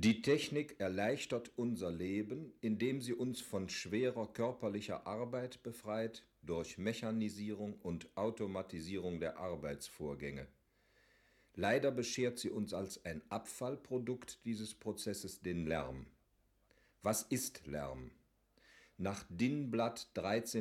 Die Technik erleichtert unser Leben, indem sie uns von schwerer körperlicher Arbeit befreit durch Mechanisierung und Automatisierung der Arbeitsvorgänge. Leider beschert sie uns als ein Abfallprodukt dieses Prozesses den Lärm. Was ist Lärm? Nach Dinblatt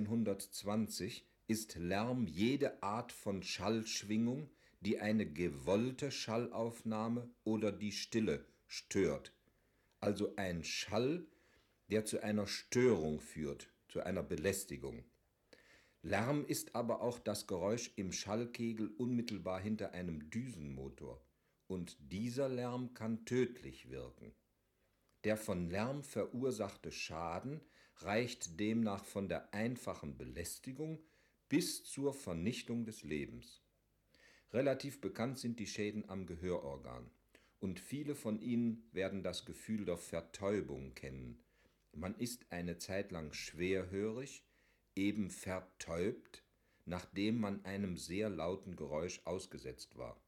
1320 ist Lärm jede Art von Schallschwingung, die eine gewollte Schallaufnahme oder die Stille stört. Also ein Schall, der zu einer Störung führt, zu einer Belästigung. Lärm ist aber auch das Geräusch im Schallkegel unmittelbar hinter einem Düsenmotor. Und dieser Lärm kann tödlich wirken. Der von Lärm verursachte Schaden reicht demnach von der einfachen Belästigung bis zur Vernichtung des Lebens. Relativ bekannt sind die Schäden am Gehörorgan, und viele von Ihnen werden das Gefühl der Vertäubung kennen. Man ist eine Zeit lang schwerhörig, eben vertäubt, nachdem man einem sehr lauten Geräusch ausgesetzt war.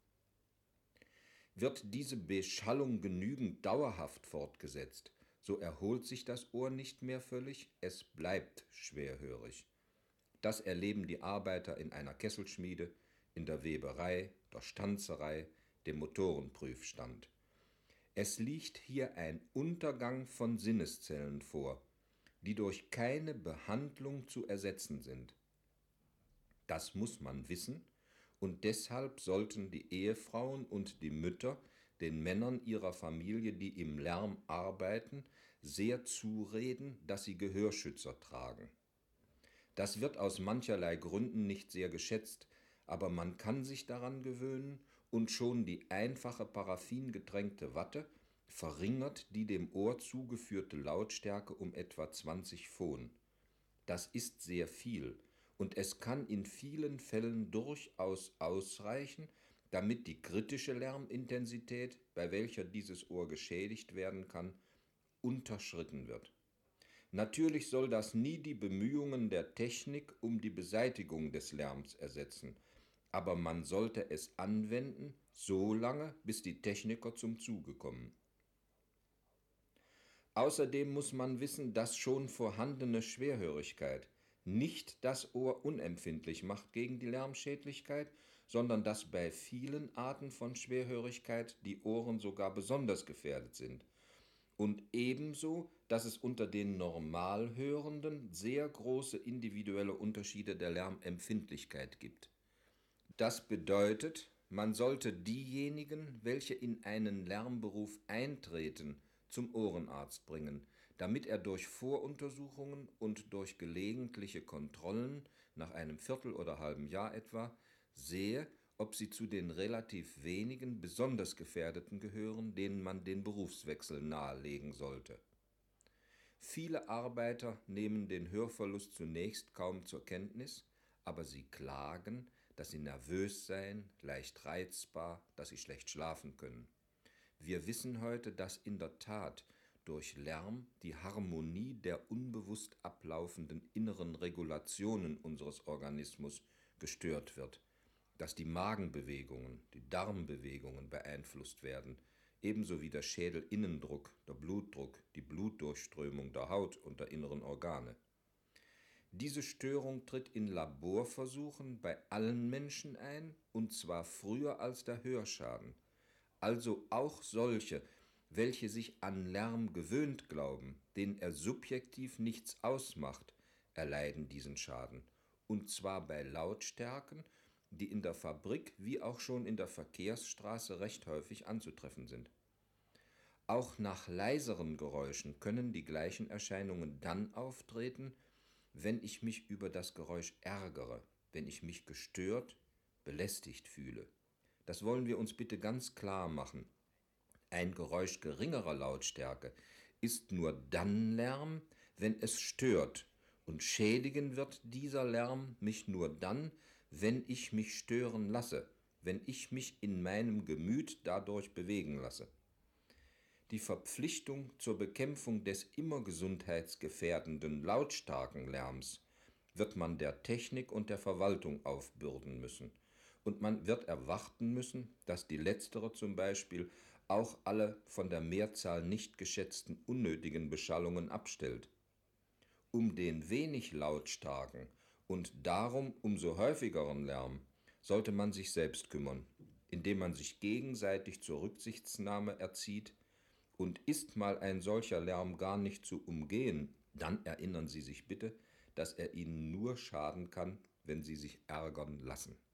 Wird diese Beschallung genügend dauerhaft fortgesetzt, so erholt sich das Ohr nicht mehr völlig, es bleibt schwerhörig. Das erleben die Arbeiter in einer Kesselschmiede, in der Weberei, der Stanzerei, dem Motorenprüfstand. Es liegt hier ein Untergang von Sinneszellen vor, die durch keine Behandlung zu ersetzen sind. Das muss man wissen, und deshalb sollten die Ehefrauen und die Mütter den Männern ihrer Familie, die im Lärm arbeiten, sehr zureden, dass sie Gehörschützer tragen. Das wird aus mancherlei Gründen nicht sehr geschätzt, aber man kann sich daran gewöhnen, und schon die einfache paraffingetränkte Watte verringert die dem Ohr zugeführte Lautstärke um etwa 20 Phon. Das ist sehr viel, und es kann in vielen Fällen durchaus ausreichen, damit die kritische Lärmintensität, bei welcher dieses Ohr geschädigt werden kann, unterschritten wird. Natürlich soll das nie die Bemühungen der Technik um die Beseitigung des Lärms ersetzen, aber man sollte es anwenden, so lange, bis die Techniker zum Zuge kommen. Außerdem muss man wissen, dass schon vorhandene Schwerhörigkeit nicht das Ohr unempfindlich macht gegen die Lärmschädlichkeit, sondern dass bei vielen Arten von Schwerhörigkeit die Ohren sogar besonders gefährdet sind. Und ebenso, dass es unter den Normalhörenden sehr große individuelle Unterschiede der Lärmempfindlichkeit gibt. Das bedeutet, man sollte diejenigen, welche in einen Lärmberuf eintreten, zum Ohrenarzt bringen, damit er durch Voruntersuchungen und durch gelegentliche Kontrollen nach einem Viertel oder halben Jahr etwa sehe, ob sie zu den relativ wenigen besonders Gefährdeten gehören, denen man den Berufswechsel nahelegen sollte. Viele Arbeiter nehmen den Hörverlust zunächst kaum zur Kenntnis, aber sie klagen, dass sie nervös seien, leicht reizbar, dass sie schlecht schlafen können. Wir wissen heute, dass in der Tat durch Lärm die Harmonie der unbewusst ablaufenden inneren Regulationen unseres Organismus gestört wird, dass die Magenbewegungen, die Darmbewegungen beeinflusst werden, ebenso wie der Schädelinnendruck, der Blutdruck, die Blutdurchströmung der Haut und der inneren Organe. Diese Störung tritt in Laborversuchen bei allen Menschen ein, und zwar früher als der Hörschaden. Also auch solche, welche sich an Lärm gewöhnt glauben, denen er subjektiv nichts ausmacht, erleiden diesen Schaden, und zwar bei Lautstärken, die in der Fabrik wie auch schon in der Verkehrsstraße recht häufig anzutreffen sind. Auch nach leiseren Geräuschen können die gleichen Erscheinungen dann auftreten, wenn ich mich über das Geräusch ärgere, wenn ich mich gestört, belästigt fühle. Das wollen wir uns bitte ganz klar machen. Ein Geräusch geringerer Lautstärke ist nur dann Lärm, wenn es stört, und schädigen wird dieser Lärm mich nur dann, wenn ich mich stören lasse, wenn ich mich in meinem Gemüt dadurch bewegen lasse. Die Verpflichtung zur Bekämpfung des immer gesundheitsgefährdenden lautstarken Lärms wird man der Technik und der Verwaltung aufbürden müssen. Und man wird erwarten müssen, dass die letztere zum Beispiel auch alle von der Mehrzahl nicht geschätzten unnötigen Beschallungen abstellt. Um den wenig lautstarken und darum umso häufigeren Lärm sollte man sich selbst kümmern, indem man sich gegenseitig zur Rücksichtnahme erzieht, und ist mal ein solcher Lärm gar nicht zu umgehen, dann erinnern Sie sich bitte, dass er Ihnen nur schaden kann, wenn Sie sich ärgern lassen.